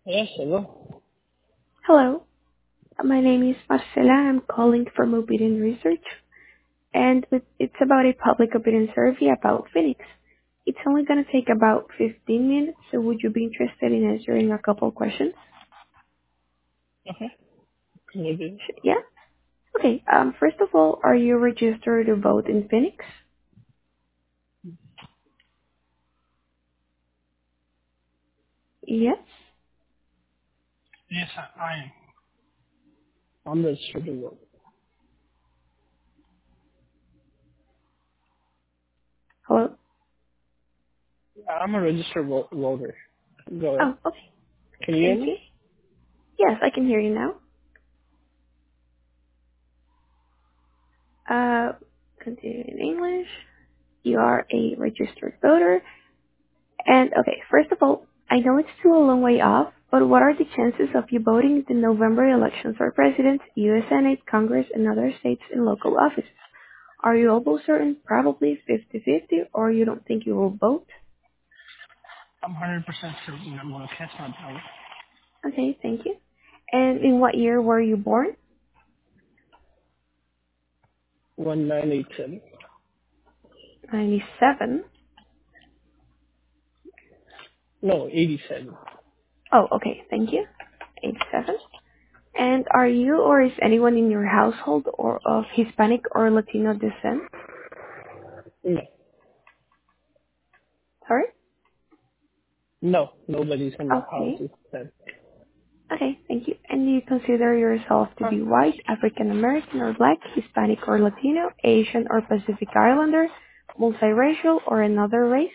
Yes, hello. Hello, my name is Marcela. I'm calling from Opinion Research, and it's about a public opinion survey about Phoenix. It's only going to take about 15 minutes, so would you be interested in answering a couple questions? Okay. Maybe. Yeah? Okay, first of all, are you registered to vote in Phoenix? Yes? Yes, I am. I'm registered to vote. Hello? I'm a registered voter. Go ahead. Oh, okay. Can you hear Thank you. me? Yes, I can hear you now. Uh, continue in English. You are a registered voter. And okay, first of all, I know it's still a long way off, but what are the chances of you voting in the November elections for president, U.S. Senate, Congress, and other states and local offices? Are you almost certain, probably 50-50, or you don't think you will vote? I'm 100% certain I'm going to cast my ballot. Okay, thank you. And in what year were you born? 1987. 97. No, 87. Oh, okay, thank you. 87. And are you or is anyone in your household or of Hispanic or Latino descent? No. Sorry? No, nobody's in my house Okay. is dead. Okay, thank you. And do you consider yourself to be white, African American or black, Hispanic or Latino, Asian or Pacific Islander, multiracial or another race?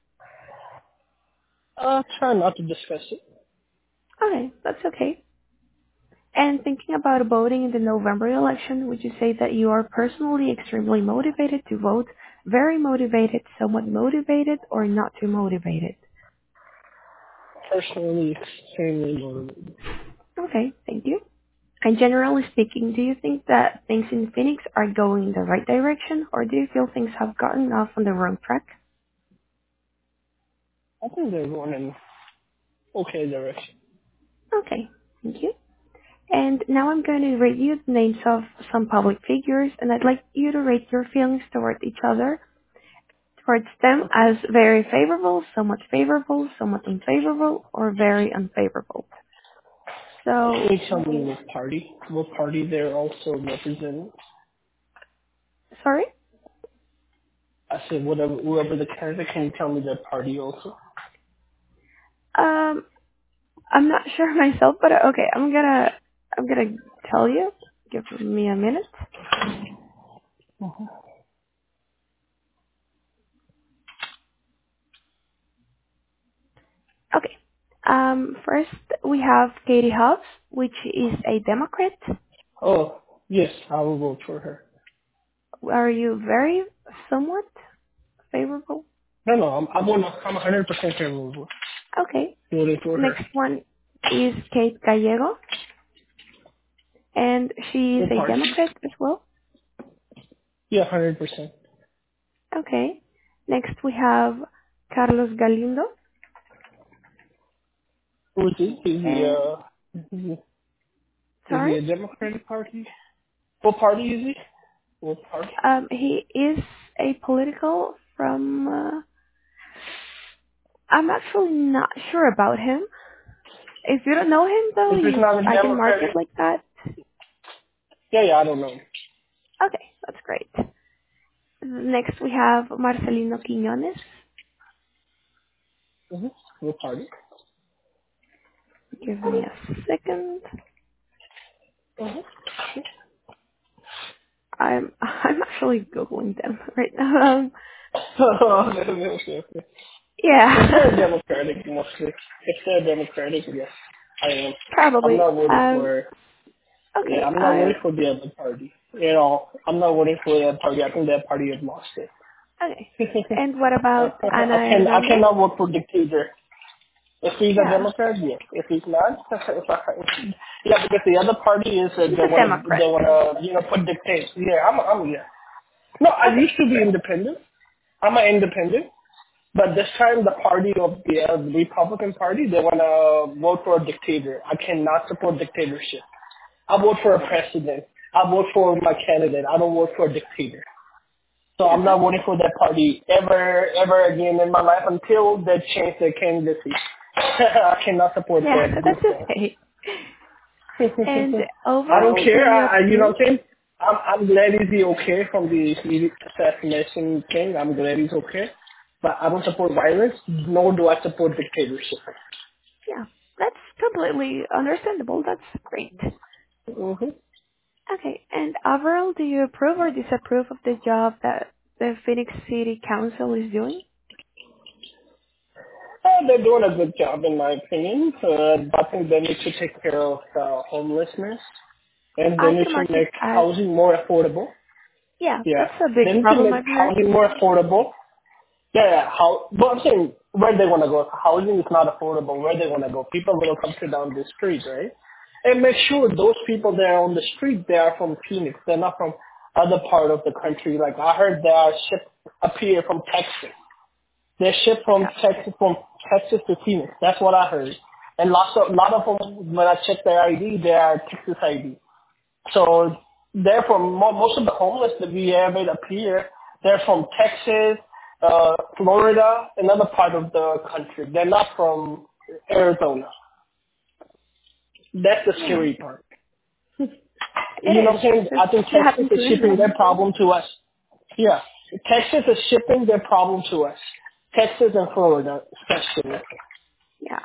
Try not to discuss it. Okay, that's okay. And thinking about voting in the November election, would you say that you are personally extremely motivated to vote, very motivated, somewhat motivated, or not too motivated? Personally, extremely motivated. Okay, thank you. And generally speaking, do you think that things in Phoenix are going in the right direction, or do you feel things have gotten off on the wrong track? I think they're going in okay direction. Okay, thank you. And now I'm going to read you the names of some public figures, and I'd like you to rate your feelings toward each other, towards them Okay. as very favorable, somewhat unfavorable, or very unfavorable. Can So, you tell me what party they're also representing? sorry? I said, whoever the candidate, can you tell me their party also? Um, I'm not sure myself, but okay, I'm gonna tell you. Give me a minute. Okay. First we have Katie Hobbs, which is a Democrat. Oh, yes, I will vote for her. Are you very somewhat favorable? No, I'm 100% favorable Okay. voting for her. Next one is Kate Gallego, and she is What a party? Democrat as well. Yeah, 100%. Okay. Next we have Carlos Galindo. Who is he? And Is sorry, he a Democratic Party? What party is he? What party? he is a political from. I'm actually not sure about him. If you don't know him though, If it's not a I can mark Democratic, it like that. yeah, I don't know. Okay, that's great. Next we have Marcelino Quiñones. Mm-hmm. What party? Give me a second. Mm-hmm. I'm actually googling them right now. Okay. If Yeah, they're Democratic, mostly. If they're Democratic, yes, I am. I'm probably. not voting for. Yeah, Okay. I'm not voting for the other party. You know, I'm not voting for that party. I think that party has lost it. Okay. And what about Ana I Hernandez? cannot vote for dictator. If he's a Yeah, Democrat, yes. If he's not, yeah, because the other party is she's they a Democrat. wanna put dictators. Yeah, I'm yeah. No, I Okay, used to be great. independent. I'm an independent, But this time, the party of the Republican Party, they want to vote for a dictator. I cannot support dictatorship. I vote for a president. I vote for my candidate. I don't vote for a dictator. So I'm Yeah. not voting for that party ever again in my life until they change their candidacy. I cannot support Yeah, that that's goofball. okay. And I don't overall, do care. you You know approve? what I'm saying? I'm glad he's okay from the assassination thing. I'm glad he's okay. But I don't support violence, nor do I support dictatorship. Yeah, that's completely understandable. That's great. Mm-hmm. Okay, and overall, do you approve or disapprove of the job that the Phoenix City Council is doing? They're doing a good job, in my opinion. I think they need to take care of homelessness, and they I need can to mark it make as, housing more affordable. yeah, Yeah, that's a they big need to problem make I've heard. housing more affordable. Yeah. But I'm saying where they want to go. Housing is not affordable. Where they want to go. People will come to down the street, right? And make sure those people that are on the street, they are from Phoenix. They're not from other part of the country. Like I heard they are shipped up here from Texas. They're shipped Yeah, from Texas to Phoenix. That's what I heard. And lot of them, when I check their ID, they are Texas ID. So therefore, most of the homeless that we have it up here, they're from Texas, Florida, another part of the country. They're not from Arizona. That's the yeah, scary part. You know it what is. I'm saying? It's I think Texas is happening to shipping them. their problem to us. Yeah. Texas is shipping their problem to us. Texas and Florida, especially. Yeah.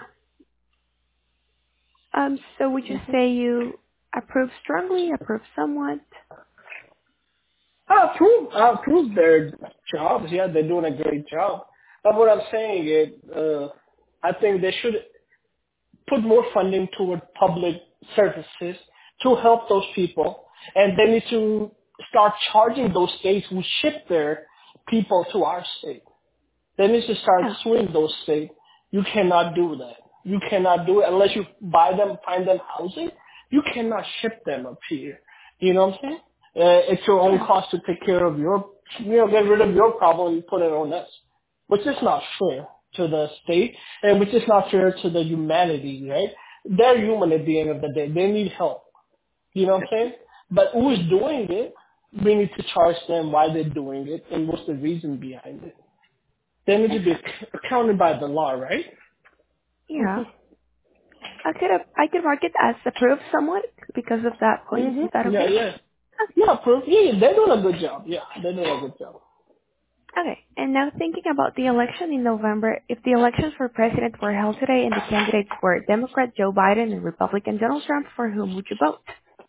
So would you say you approve strongly, approve somewhat? I approve their jobs. Yeah, they're doing a great job. But what I'm saying is, I think they should put more funding toward public services to help those people, and they need to start charging those states who ship their people to our state. They need to start Yeah, suing those states. You cannot do that. You cannot do it unless you find them housing. You cannot ship them up here. You know what I'm saying? It's your own yeah, cost to take care of get rid of your problem and put it on us, which is not fair to the state and which is not fair to the humanity, right? They're human at the end of the day. They need help. You know what I'm saying? But who is doing it? We need to charge them why they're doing it and what's the reason behind it. They need to be exactly. accounted by the law, right? Yeah. I could mark it as approve somewhat because of that point. Is that Yeah, okay? yeah. Yeah, proof. Yeah, they're doing a good job. Yeah, they're doing a good job. Okay. And now thinking about the election in November, if the elections for president were held today and the candidates were Democrat Joe Biden and Republican Donald Trump, for whom would you vote?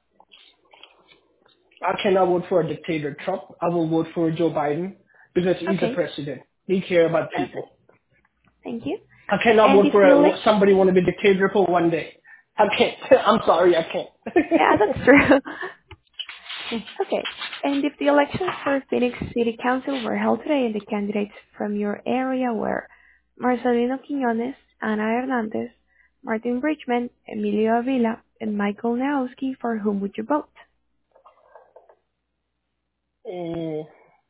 I cannot vote for a dictator, Trump. I will vote for Joe Biden because he's a Okay. president. He care about Perfect. people. Thank you. I cannot And vote if for the election, somebody want to be dictator for one day. I can't. I'm sorry, I can't. yeah, that's true. Okay. And if the elections for Phoenix City Council were held today and the candidates from your area were Marcelino Quiñones, Ana Hernandez, Martin Bridgman, Emilio Avila, and Michael Naowski, for whom would you vote? Mm,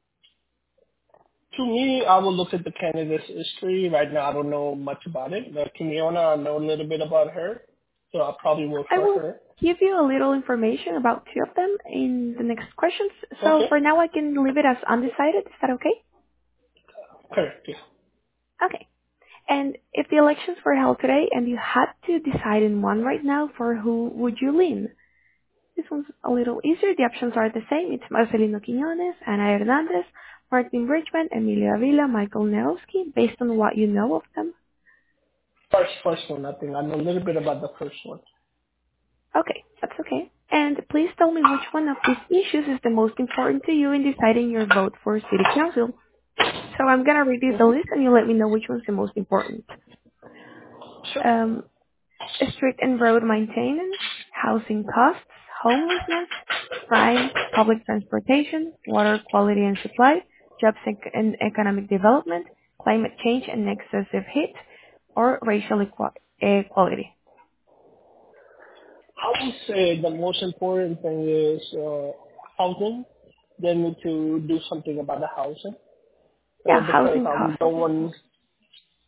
to me, I will look at the candidate's history. Right now, I don't know much about it. But Kimiona, I know a little bit about her, so I'll probably vote I for will her. give you a little information about two of them in the next questions. So Okay. for now, I can leave it as undecided. Is that okay? Correct. Yeah. Okay. And if the elections were held today and you had to decide in one right now, for who would you lean? This one's a little easier. The options are the same. It's Marcelino Quiñones, Ana Hernandez, Martin Bridgman, Emilio Avila, Michael Neowski, based on what you know of them. First one, I think. I know a little bit about the first one. Okay, that's okay. And please tell me which one of these issues is the most important to you in deciding your vote for City Council. So I'm gonna read you the list and you let me know which one's the most important. Sure. Um, street and road maintenance, housing costs, homelessness, crime, public transportation, water quality and supply, jobs and economic development, climate change and excessive heat, or racial equality. I would say the most important thing is housing. They need to do something about the housing Yeah, because housing costs. no one.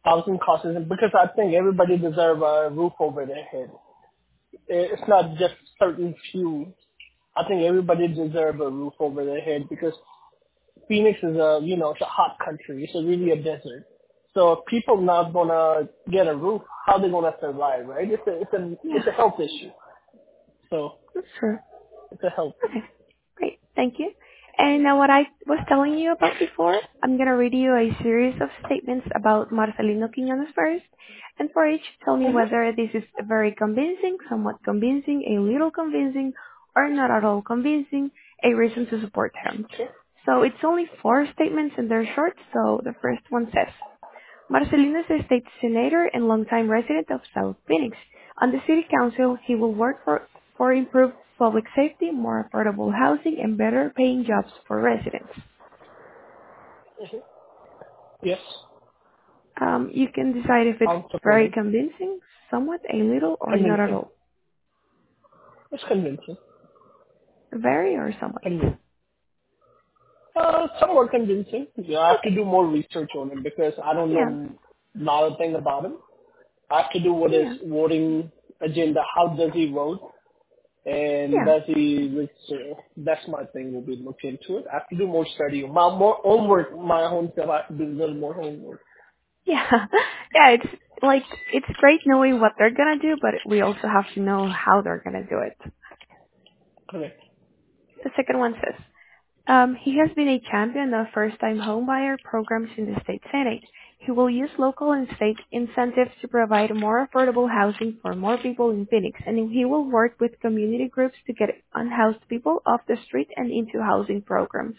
Housing costs, because I think everybody deserves a roof over their head. It's not just certain few. I think everybody deserves a roof over their head because Phoenix is it's a hot country. It's really a desert. So if people not gonna get a roof, how they gonna survive, right? It's Yeah, a health issue. So that's true. it's a health. Okay, great. Thank you. And now what I was telling you about before, I'm going to read you a series of statements about Marcelino Quiñones first. And for each, tell me Mm-hmm. whether this is very convincing, somewhat convincing, a little convincing, or not at all convincing, a reason to support him. Sure. So it's only 4 statements and they're short. So the first one says, Marcelino is a state senator and longtime resident of South Phoenix. On the city council, he will work for improved public safety, more affordable housing, and better paying jobs for residents. Mm-hmm. Yes. You can decide if it's I'm very supporting. convincing, somewhat, a little, or not at Convincing. all. It's convincing. Very or somewhat. Convincing. Somewhat convincing. Yeah, I have to Okay. do more research on him because I don't Yeah. know a lot of things about him. I have to do what his Yeah. voting agenda, how does he vote, and Yeah. does he, that's my thing, will be look into it. I have to do more study, more homework, my home stuff, I have to do a little more homework. Yeah. Yeah, it's like, it's great knowing what they're gonna do, but we also have to know how they're gonna do it. Correct. The second one says, he has been a champion of first-time homebuyer programs in the state senate. He will use local and state incentives to provide more affordable housing for more people in Phoenix, and he will work with community groups to get unhoused people off the street and into housing programs.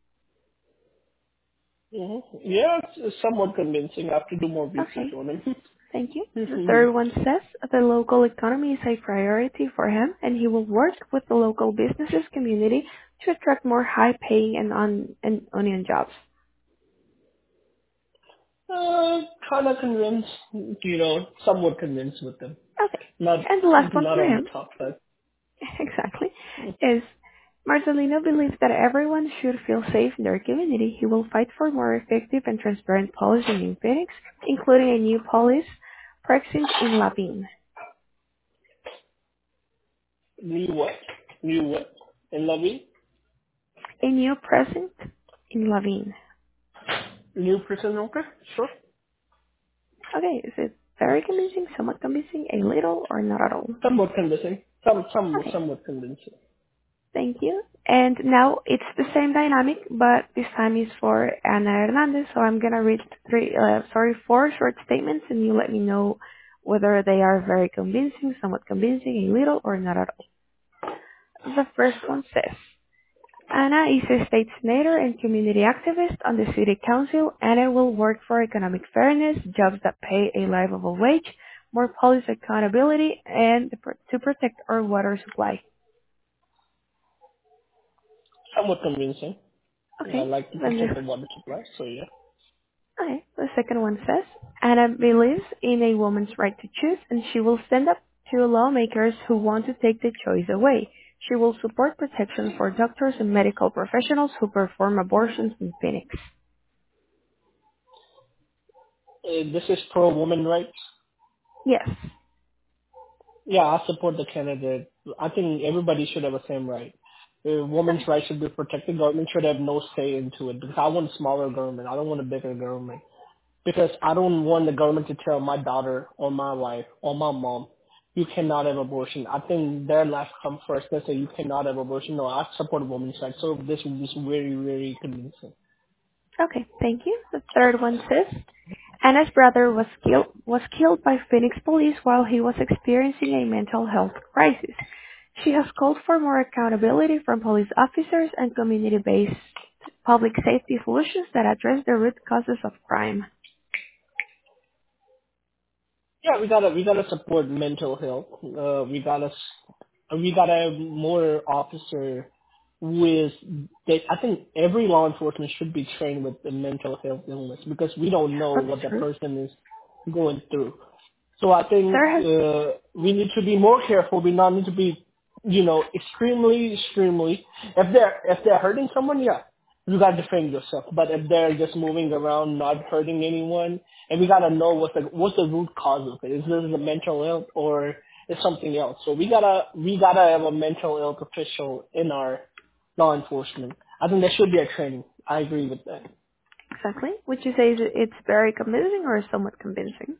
Yeah, it's somewhat convincing. I have to do more research Okay, on him. thank you. The Yeah. third one says the local economy is a priority for him, and he will work with the local businesses community to attract more high-paying and onion jobs. Kind of convinced, somewhat convinced with them. Okay, Not, and the last one not for on the him top side. exactly, is Marcelino believes that everyone should feel safe in their community. He will fight for more effective and transparent policing in Phoenix, including a new police precinct in Lavin. New what? New what? In Lobby? A new precinct in Lavin. New person, okay? Sure. Okay, is it very convincing, somewhat convincing, a little, or not at all? Somewhat convincing. Okay, Somewhat convincing. thank you. And now it's the same dynamic, but this time is for Ana Hernandez. So I'm gonna read 4 short statements, and you let me know whether they are very convincing, somewhat convincing, a little, or not at all. The first one says, Anna is a state senator and community activist on the city council. Anna will work for economic fairness, jobs that pay a livable wage, more police accountability, and to protect our water supply. Somewhat convincing. I Okay, like to then the protect the water supply, so yeah. Okay, the second one says, Anna believes in a woman's right to choose, and she will stand up to lawmakers who want to take the choice away. She will support protection for doctors and medical professionals who perform abortions in Phoenix. This is pro woman rights. Yes. Yeah, I support the candidate. I think everybody should have the same right. Women's rights should be protected. Government should have no say into it because I want a smaller government. I don't want a bigger government because I don't want the government to tell my daughter or my wife or my mom, you cannot have abortion. I think their life comes first. They say you cannot have abortion. No, I support women's rights. So this is very, very convincing. Okay, thank you. The third one says, Anna's brother was killed by Phoenix police while he was experiencing a mental health crisis. She has called for more accountability from police officers and community-based public safety solutions that address the root causes of crime. Yeah, we gotta support mental health. We gotta have more officer with. I think every law enforcement should be trained with the mental health illness because we don't know That's what the true. person is going through. So I think There has, we need to be more careful. We not need to be, extremely. If they're hurting someone, yeah. You gotta defend yourself. But if they're just moving around, not hurting anyone, and we gotta know what's the root cause of it. Is this a mental ill or is something else? So we gotta have a mental health official in our law enforcement. I think there should be a training. I agree with that. Exactly. Would you say it's very convincing or somewhat convincing?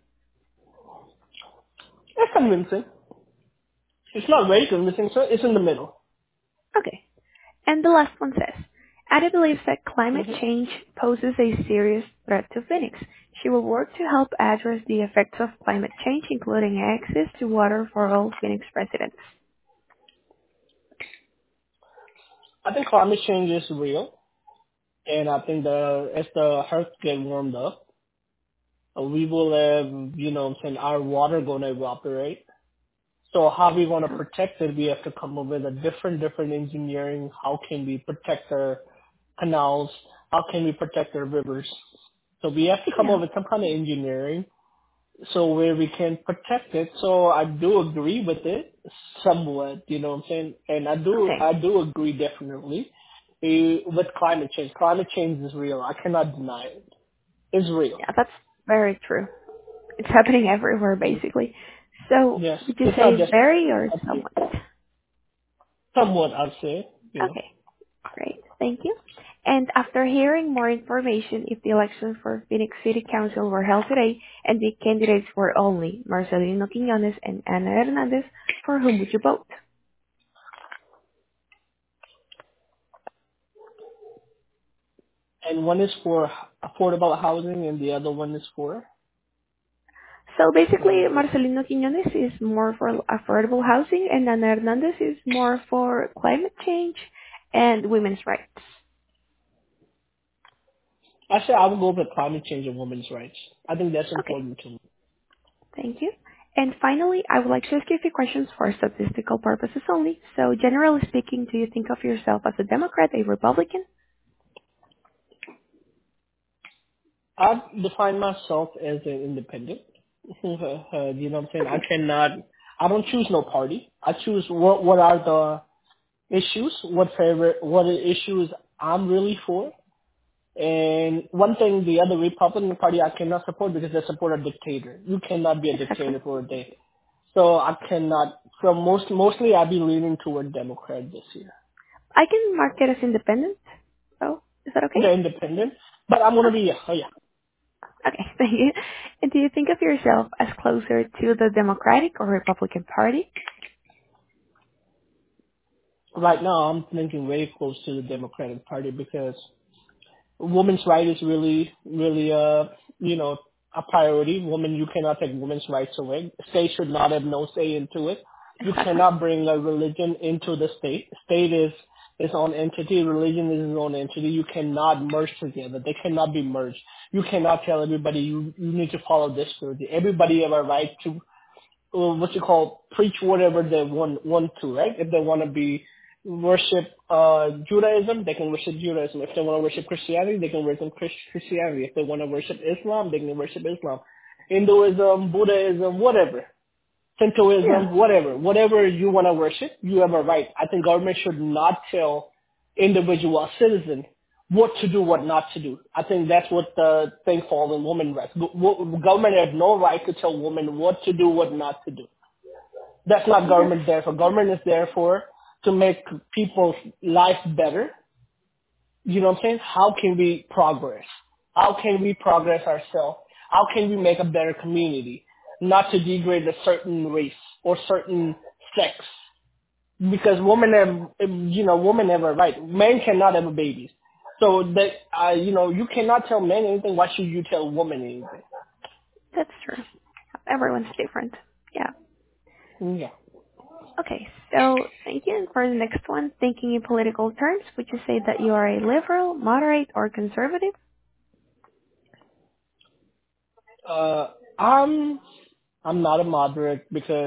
It's convincing. It's not very convincing, so it's in the middle. Okay. And the last one says, Ada believes that climate hmm change poses a serious threat to Phoenix. She will work to help address the effects of climate change, including access to water for all Phoenix residents. I think climate change is real, and I think as the earth get warmed up, we will have, our water going to evaporate. So how we want to protect it, we have to come up with a different engineering. How can we protect our canals? How can we protect our rivers? So we have to come Yeah. up with some kind of engineering so where we can protect it. So I do agree with it somewhat, you know what I'm saying? And Okay. I do agree definitely with climate change. Climate change is real. I cannot deny it. It's real. Yeah, that's very true. It's happening everywhere, Mm. basically. So, Yes. would you It's not say just, very or I think, somewhat? somewhat I'd say, Okay. Great. Thank you. And after hearing more information, if the elections for Phoenix City Council were held today and the candidates were only Marcelino Quiñones and Ana Hernandez, for whom would you vote? And one is for affordable housing and the other one is for, So basically, Marcelino Quiñones is more for affordable housing and Ana Hernandez is more for climate change and women's rights. actually I would go with climate change and women's rights. I think that's Okay. important to me. Thank you. And finally, I would like to ask you a few questions for statistical purposes only. So generally speaking, do you think of yourself as a Democrat, a Republican? I define myself as an independent. You know what I'm saying? Okay. I don't choose no party. I choose what are the issues, what are issues I'm really for. And one thing, the other Republican Party I cannot support because they support a dictator. You cannot be a Exactly. dictator for a day. So I cannot, so mostly I'll be leaning toward Democrat this year. I can mark it as independent. So, is that okay? The independent. But I'm going to Okay. be, oh yeah. Okay, thank you. And do you think of yourself as closer to the Democratic or Republican Party? Right now I'm thinking very close to the Democratic Party because women's right is really, a priority. You cannot take women's rights away. State should not have no say into it. You Exactly. cannot bring a religion into the state. State is its own entity. Religion is its own entity. You cannot merge together. They cannot be merged. You cannot tell everybody you need to follow this religion. Everybody have a right to preach whatever they want to, right? If they want to be worship Judaism, they can worship Judaism. If they want to worship Christianity, they can worship Christianity. If they want to worship Islam, they can worship Islam. Hinduism, Buddhism, whatever. Yeah, Shintoism, whatever you want to worship, you have a right. I think government should not tell individual citizen what to do, what not to do. I think that's what the thing falls in women rights. Government has no right to tell women what to do, what not to do. That's not that's government there for. Government is there for to make people's life better. You know what I'm saying? How can we progress? How can we progress ourselves? How can we make a better community? Not to degrade a certain race or certain sex. Because women have a right. Men cannot have babies. So that, you cannot tell men anything. Why should you tell women anything? that's true. Everyone's different. Yeah. Yeah. Okay, so thank you. And for the next one, thinking in political terms, would you say that you are a liberal, moderate, or conservative? Uh, I'm not a moderate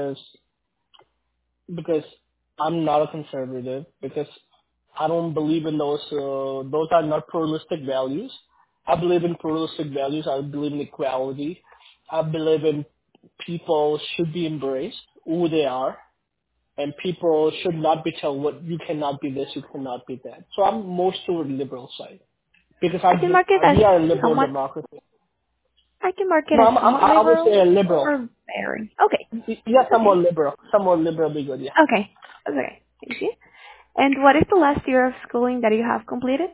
because I'm not a conservative because I don't believe in those. Those are not pluralistic values. I believe in pluralistic values. I believe in equality. I believe in people should be embraced who they are. and people should not be told what you cannot be this, you cannot be that. So I'm most toward liberal side because I can mark it as we are a liberal somewhat. democracy. I can mark it No, as somewhat I would say liberal a liberal. or very. Okay, Yeah, that's somewhat okay. liberal. Somewhat liberal be good, yeah. Okay, okay. Thank you. And what is the last year of schooling that you have completed?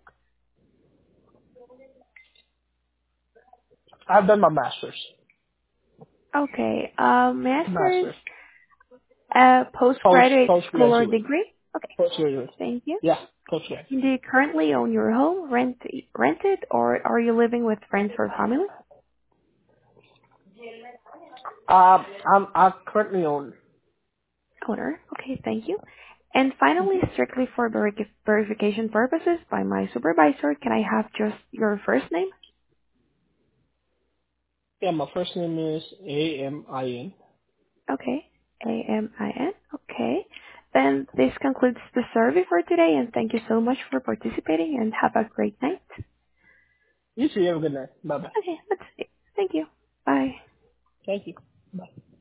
I've done my master's. Okay, master's, Master's. postgraduate school or Postgraduate. degree? Okay, Postgraduate. thank you. Yeah, postgraduate. Do you currently own your home, rented, or are you living with friends or family? I'm currently on. Owner. Okay, thank you. And finally, strictly for verification purposes by my supervisor, can I have just your first name? Yeah, my first name is Amin. Okay. A-M-I-N. Okay. Then this concludes the survey for today, and thank you so much for participating, and have a great night. You too. Have a good night. Bye bye. Okay, that's it. Thank you. Bye. Thank you. Bye.